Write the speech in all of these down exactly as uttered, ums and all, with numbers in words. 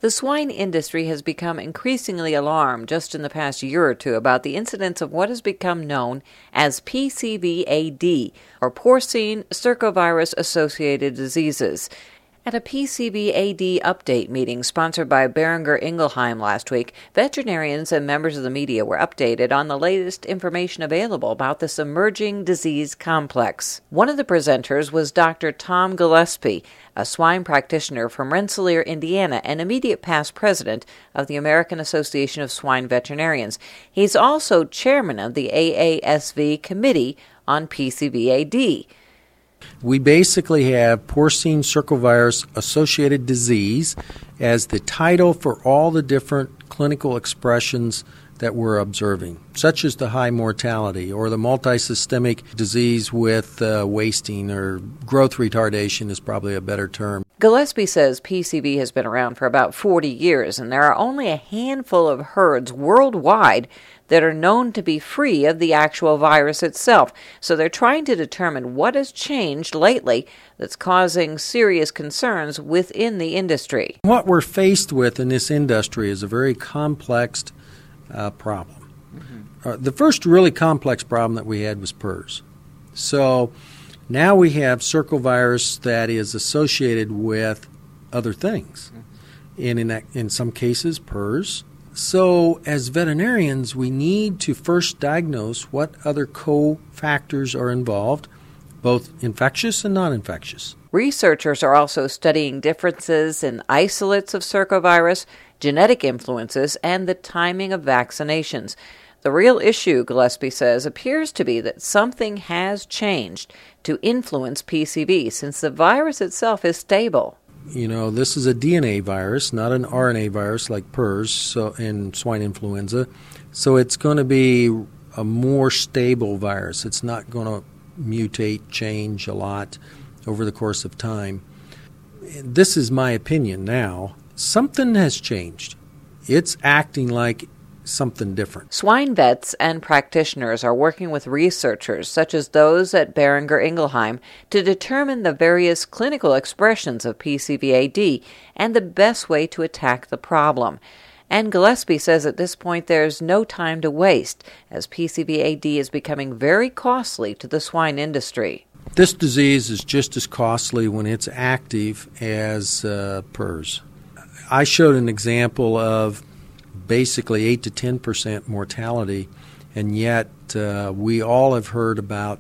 The swine industry has become increasingly alarmed just in the past year or two about the incidence of what has become known as P C V A D, or porcine circovirus-associated diseases. At a P C V A D update meeting sponsored by Boehringer Ingelheim last week, veterinarians and members of the media were updated on the latest information available about this emerging disease complex. One of the presenters was Doctor Tom Gillespie, a swine practitioner from Rensselaer, Indiana, and immediate past president of the American Association of Swine Veterinarians. He's also chairman of the A A S V Committee on P C V A D. We basically have porcine circovirus-associated disease as the title for all the different clinical expressions that we're observing, such as the high mortality or the multisystemic disease with uh, wasting, or growth retardation is probably a better term. Gillespie says P C V has been around for about forty years, and there are only a handful of herds worldwide that are known to be free of the actual virus itself. So they're trying to determine what has changed lately that's causing serious concerns within the industry. What we're faced with in this industry is a very complex uh, problem. Mm-hmm. Uh, the first really complex problem that we had was P R R S. So now we have circovirus that is associated with other things, mm-hmm. and in, that, in some cases P R R S. So as veterinarians, we need to first diagnose what other cofactors are involved, both infectious and non-infectious. Researchers are also studying differences in isolates of circovirus, genetic influences, and the timing of vaccinations. The real issue, Gillespie says, appears to be that something has changed to influence P C V, since the virus itself is stable. You know, this is a D N A virus, not an R N A virus like P R R S so, and swine influenza. So it's going to be a more stable virus. It's not going to mutate, change a lot over the course of time. This is my opinion now. Something has changed. It's acting like something different. Swine vets and practitioners are working with researchers, such as those at Boehringer Ingelheim, to determine the various clinical expressions of P C V A D and the best way to attack the problem. And Gillespie says at this point there's no time to waste, as P C V A D is becoming very costly to the swine industry. This disease is just as costly when it's active as uh, P R R S. I showed an example of basically eight to ten percent mortality, and yet uh, we all have heard about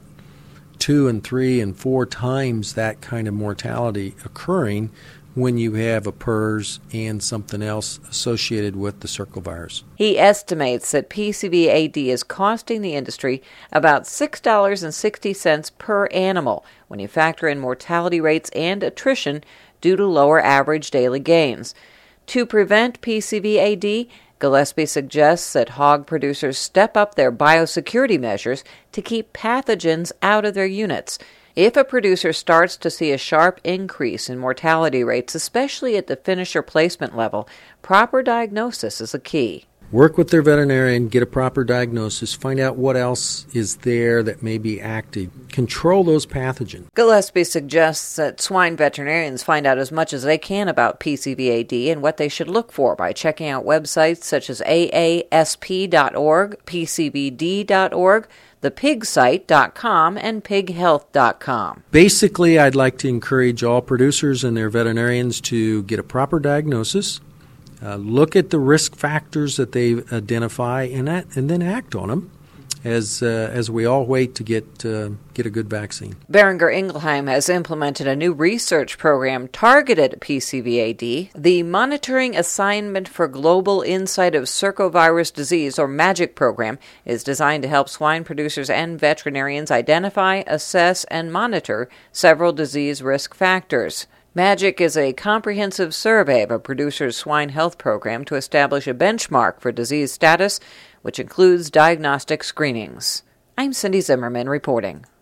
two and three and four times that kind of mortality occurring when you have a P R R S and something else associated with the circovirus. He estimates that P C V A D is costing the industry about six dollars and sixty cents per animal when you factor in mortality rates and attrition due to lower average daily gains. To prevent P C V A D, Gillespie suggests that hog producers step up their biosecurity measures to keep pathogens out of their units. If a producer starts to see a sharp increase in mortality rates, especially at the finisher placement level, proper diagnosis is a key. Work with their veterinarian, get a proper diagnosis, find out what else is there that may be active. Control those pathogens. Gillespie suggests that swine veterinarians find out as much as they can about P C V A D and what they should look for by checking out websites such as A A S P dot org, P C V D dot org, the pig site dot com, and pig health dot com. Basically, I'd like to encourage all producers and their veterinarians to get a proper diagnosis, Uh, look at the risk factors that they identify, and that, and then act on them as uh, as we all wait to get uh, get a good vaccine. Boehringer Ingelheim has implemented a new research program targeted at P C V A D. The Monitoring Assignment for Global Insight of Circovirus Disease, or MAGIC program, is designed to help swine producers and veterinarians identify, assess, and monitor several disease risk factors. MAGIC is a comprehensive survey of a producer's swine health program to establish a benchmark for disease status, which includes diagnostic screenings. I'm Cindy Zimmerman reporting.